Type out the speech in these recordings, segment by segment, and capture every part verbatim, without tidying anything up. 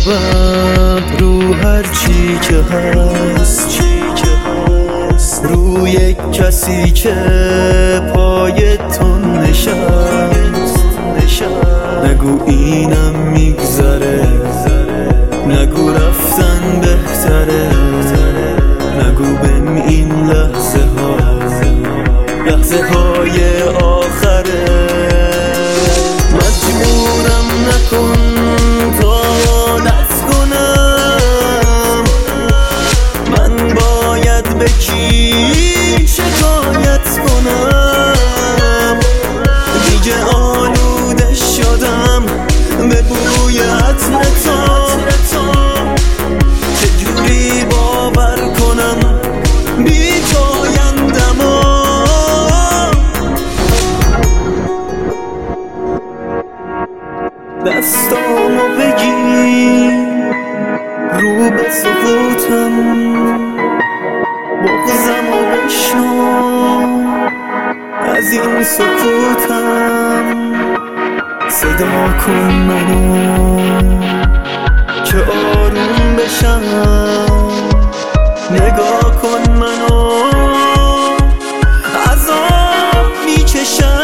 سبب رو هر چی که هست، رو یک کسی که پای تو نشست. نگو اینم میگذره، نگو رفتن بهتره، نگو بهم این لحظه ها لحظه های آخره. مجبورم نکن تا دست کنم، من باید به کی شکایت کنم؟ دیگه آلوده شدم به بوی عطر تو، چجوری باور کنم بی تو آینده‌مو؟ دستامو بگیر رو به سقوطم، بغضمو بشنو از این سکوتم. صدا کن منو که آروم بشم، نگاه کن منو عذاب میکشم.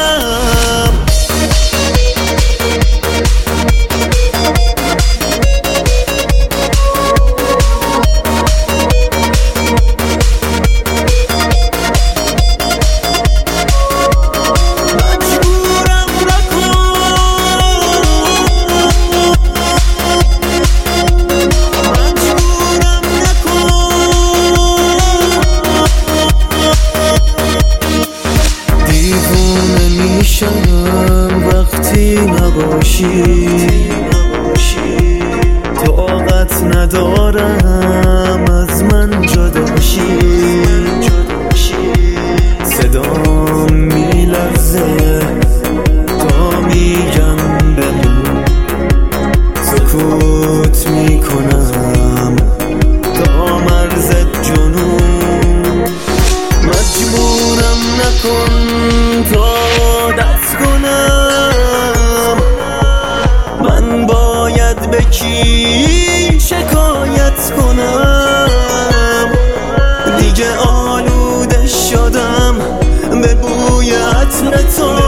وقتی نباشی طاقت ندارم از من جداشی، صدام میلرزه تا میگم بمون، سکوت میکنم تا مرز جنون. مجبورم نکن تا دست کنم، من باید به کی شکایت کنم؟ دیگه آلوده شدم به بوی عطر تو.